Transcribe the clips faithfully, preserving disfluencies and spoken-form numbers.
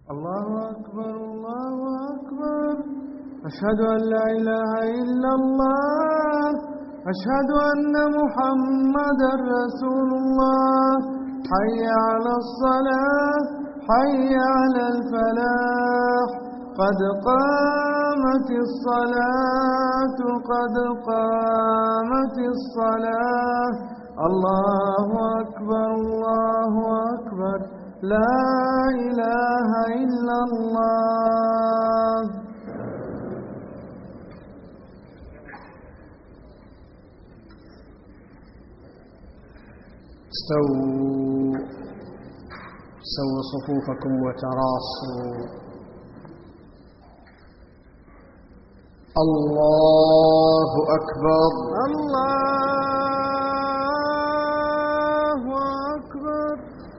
الله أكبر الله أكبر. أشهد أن لا إله إلا الله. أشهد أن محمدا رسول الله. حي على الصلاة حي على الفلاح. قد قامت الصلاة قد قامت الصلاة. الله أكبر الله أكبر. لا إله إلا الله. استووا سووا صفوفكم وتراصوا. الله أكبر الله أكبر.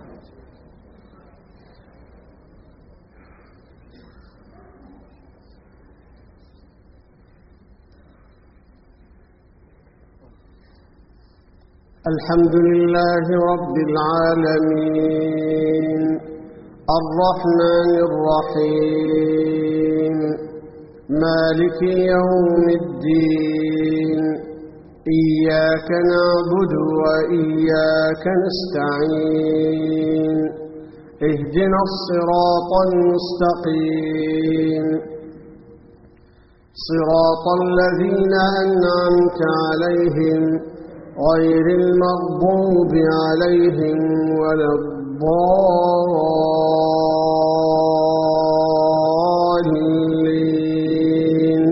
الحمد لله رب العالمين الرحمن الرحيم مالك يوم الدين. إياك نعبد وإياك نستعين. اهدنا الصراط المستقيم صراط الذين أنعمت عليهم غير المغضوب عليهم ولا الضالين.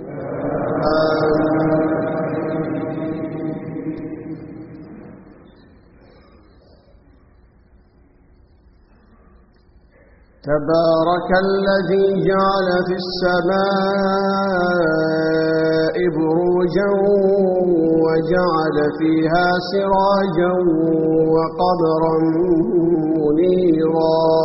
تبارك الذي جعل في السماء بروجا وجعل فيها سراجا وقمرا منيرا.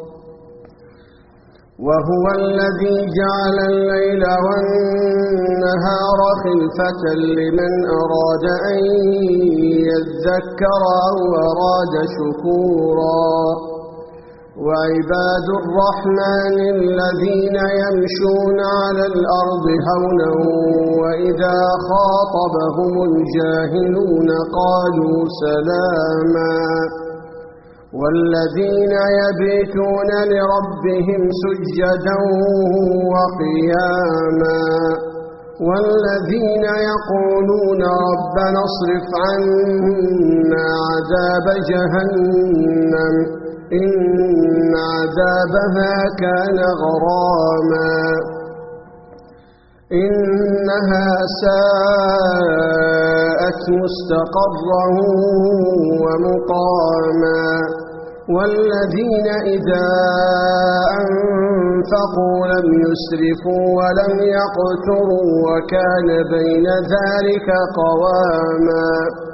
وهو الذي جعل الليل والنهار خلفة لمن أراد أن يذكر أو أراد شكورا. وعباد الرحمن الذين يمشون على الأرض هونا وإذا خاطبهم الجاهلون قالوا سلاما. والذين يبيتون لربهم سجدا وقياما. والذين يقولون ربنا اصرف عنا عذاب جهنم إن عذابها كان غراما. إنها ساءت مستقرا ومقاما. والذين إذا أنفقوا لم يسرفوا ولم يقتروا وكان بين ذلك قواما.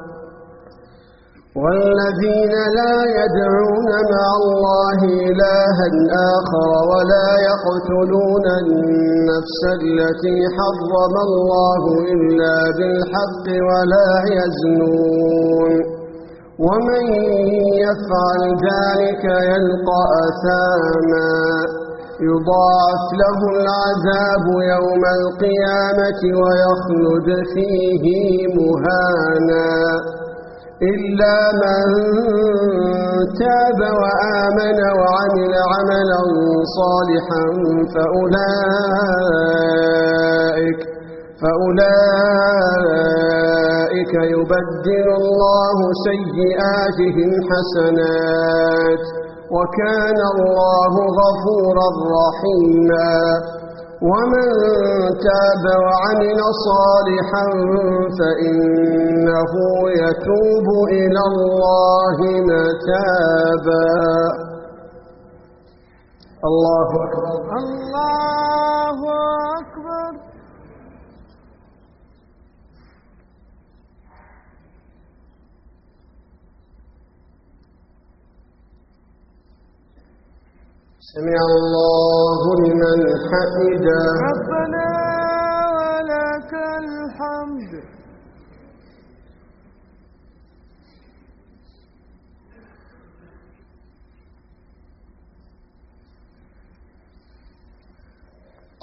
والذين لا يدعون مع الله إلها آخر ولا يقتلون النفس التي حرم الله إلا بالحق ولا يزنون. ومن يفعل ذلك يلقى أثاما. يضاعف له العذاب يوم القيامة ويخلد فيه مهانا. إلا من تاب وآمن وعمل عملا صالحا فأولئك, فأولئك يبدل الله سيئاتهم حسنات وكان الله غفورا رحيما. ومن تاب وعمل صالحا فإنه يتوب إلى الله متابا. الله أكبر الله أكبر. سمع الله لمن حمده. ربنا ولك الحمد.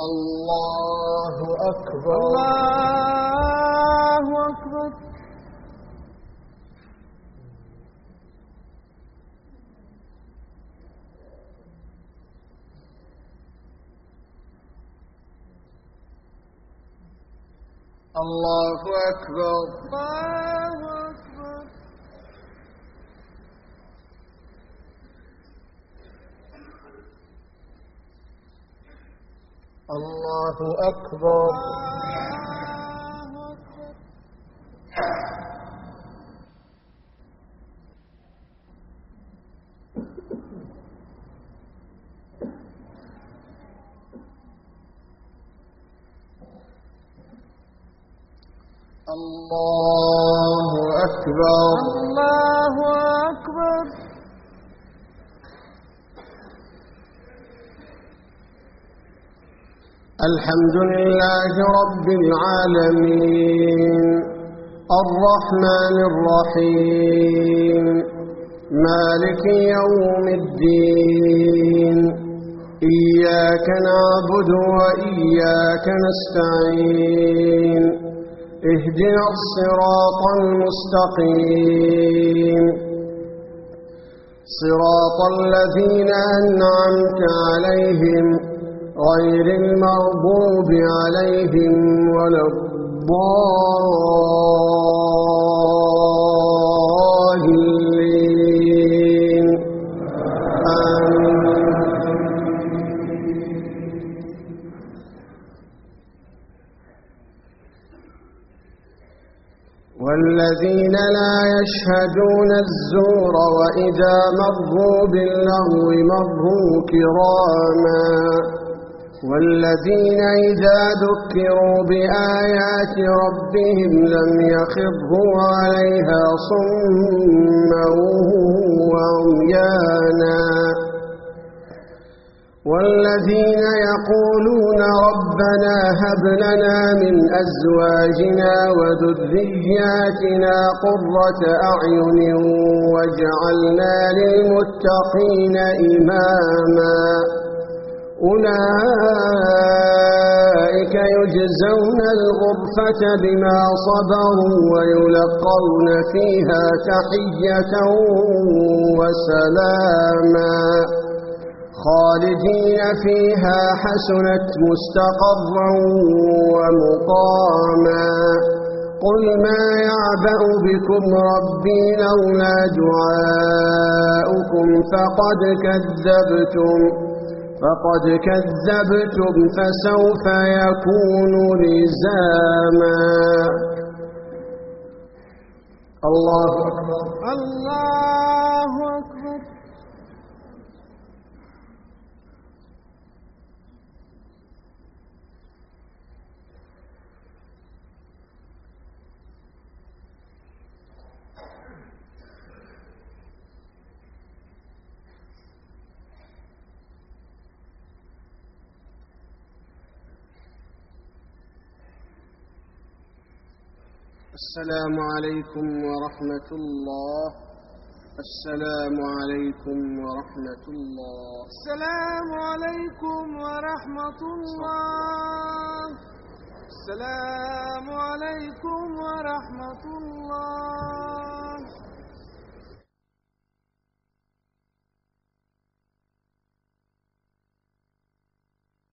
الله أكبر. الله أكبر. الله أكبر. الله أكبر. الله أكبر. الله أكبر. الله أكبر. الحمد لله رب العالمين الرحمن الرحيم مالك يوم الدين إياك نعبد وإياك نستعين اهدنا الصراط المستقيم صراط الذين أنعمت عليهم غير المغضوب عليهم ولا الضالين آمين. والذين لا يشهدون الزور وإذا مروا باللغو مروا كراما والذين إذا ذكروا بآيات ربهم لم يخروا عليها صما وعميانا والذين يقولون ربنا هب لنا من أزواجنا وذرياتنا قرة أعين واجعلنا للمتقين إماما أولئك يجزون الغرفة بما صبروا ويلقون فيها تحية وسلاما خالدين فيها حسنت مستقرا ومقاما قل ما يعبأ بكم ربي لولا دعاؤكم فقد كذبتم فقد كذبتم فسوف يكون لزاما. الله أكبر. الله أكبر. السلام عليكم ورحمة الله. السلام عليكم ورحمة الله. السلام عليكم ورحمة الله. السلام عليكم ورحمة الله.